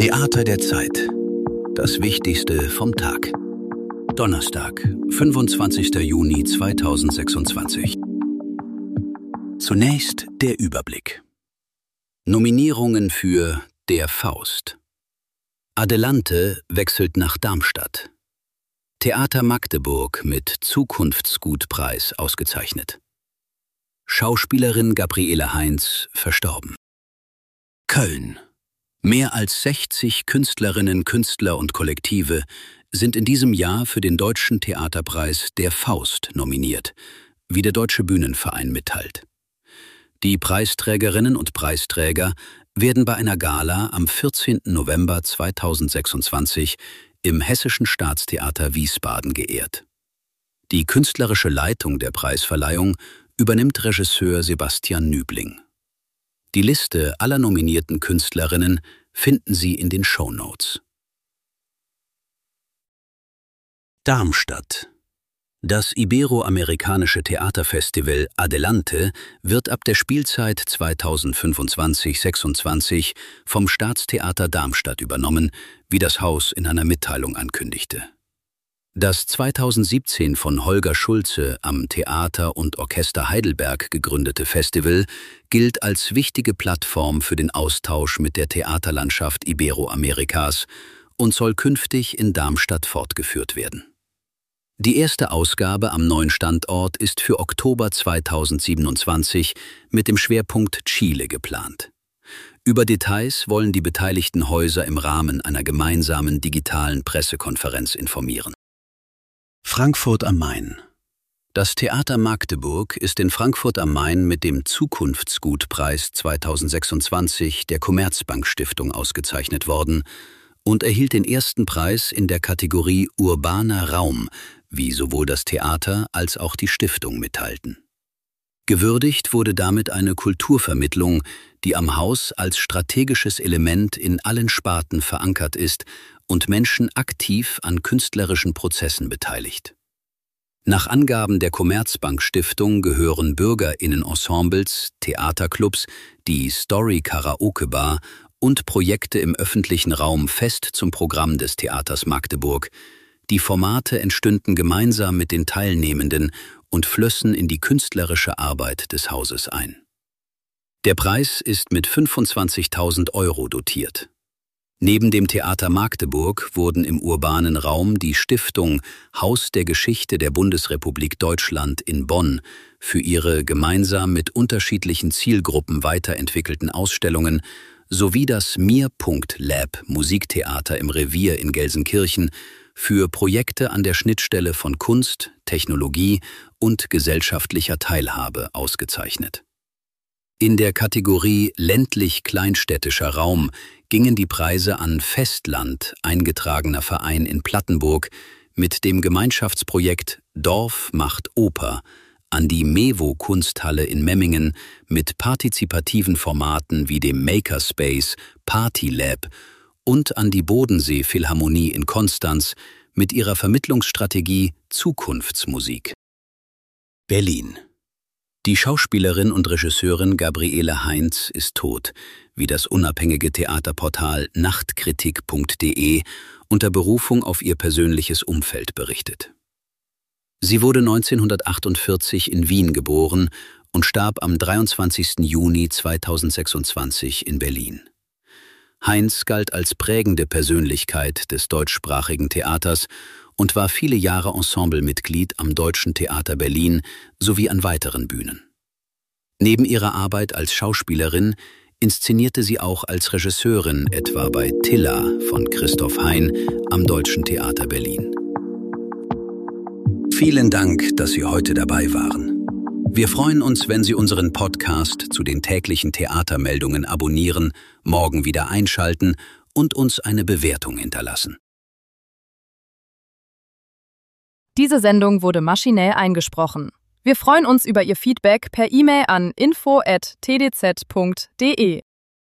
Theater der Zeit. Das Wichtigste vom Tag. Donnerstag, 25. Juni 2026. Zunächst der Überblick. Nominierungen für Der Faust. Adelante wechselt nach Darmstadt. Theater Magdeburg mit Zukunftsgutpreis ausgezeichnet. Schauspielerin Gabriele Heinz verstorben. Köln. Mehr als 60 Künstlerinnen, Künstler und Kollektive sind in diesem Jahr für den Deutschen Theaterpreis Der Faust nominiert, wie der Deutsche Bühnenverein mitteilt. Die Preisträgerinnen und Preisträger werden bei einer Gala am 14. November 2026 im Hessischen Staatstheater Wiesbaden geehrt. Die künstlerische Leitung der Preisverleihung übernimmt Regisseur Sebastian Nübling. Die Liste aller nominierten Künstlerinnen finden Sie in den Shownotes. Darmstadt. Das Iberoamerikanische Theaterfestival Adelante wird ab der Spielzeit 2025/26 vom Staatstheater Darmstadt übernommen, wie das Haus in einer Mitteilung ankündigte. Das 2017 von Holger Schulze am Theater und Orchester Heidelberg gegründete Festival gilt als wichtige Plattform für den Austausch mit der Theaterlandschaft Iberoamerikas und soll künftig in Darmstadt fortgeführt werden. Die erste Ausgabe am neuen Standort ist für Oktober 2027 mit dem Schwerpunkt Chile geplant. Über Details wollen die beteiligten Häuser im Rahmen einer gemeinsamen digitalen Pressekonferenz informieren. Frankfurt am Main. Das Theater Magdeburg ist in Frankfurt am Main mit dem Zukunftsgutpreis 2026 der Commerzbank Stiftung ausgezeichnet worden und erhielt den ersten Preis in der Kategorie Urbaner Raum, wie sowohl das Theater als auch die Stiftung mitteilten. Gewürdigt wurde damit eine Kulturvermittlung, die am Haus als strategisches Element in allen Sparten verankert ist und Menschen aktiv an künstlerischen Prozessen beteiligt. Nach Angaben der Commerzbank Stiftung gehören BürgerInnen-Ensembles, Theaterclubs, die Story Karaoke Bar und Projekte im öffentlichen Raum fest zum Programm des Theaters Magdeburg. Die Formate entstünden gemeinsam mit den Teilnehmenden und flössen in die künstlerische Arbeit des Hauses ein. Der Preis ist mit 25.000 € dotiert. Neben dem Theater Magdeburg wurden im urbanen Raum die Stiftung Haus der Geschichte der Bundesrepublik Deutschland in Bonn für ihre gemeinsam mit unterschiedlichen Zielgruppen weiterentwickelten Ausstellungen sowie das Mir.Lab Musiktheater im Revier in Gelsenkirchen für Projekte an der Schnittstelle von Kunst, Technologie und gesellschaftlicher Teilhabe ausgezeichnet. In der Kategorie ländlich-kleinstädtischer Raum gingen die Preise an Festland, eingetragener Verein in Plattenburg, mit dem Gemeinschaftsprojekt Dorf macht Oper, an die Mevo-Kunsthalle in Memmingen mit partizipativen Formaten wie dem Makerspace, Party Lab und an die Bodensee-Philharmonie in Konstanz mit ihrer Vermittlungsstrategie Zukunftsmusik. Berlin. Die Schauspielerin und Regisseurin Gabriele Heinz ist tot, wie das unabhängige Theaterportal nachtkritik.de unter Berufung auf ihr persönliches Umfeld berichtet. Sie wurde 1948 in Wien geboren und starb am 23. Juni 2026 in Berlin. Heinz galt als prägende Persönlichkeit des deutschsprachigen Theaters und war viele Jahre Ensemblemitglied am Deutschen Theater Berlin sowie an weiteren Bühnen. Neben ihrer Arbeit als Schauspielerin inszenierte sie auch als Regisseurin etwa bei Tilla von Christoph Hein am Deutschen Theater Berlin. Vielen Dank, dass Sie heute dabei waren. Wir freuen uns, wenn Sie unseren Podcast zu den täglichen Theatermeldungen abonnieren, morgen wieder einschalten und uns eine Bewertung hinterlassen. Diese Sendung wurde maschinell eingesprochen. Wir freuen uns über Ihr Feedback per E-Mail an info@tdz.de.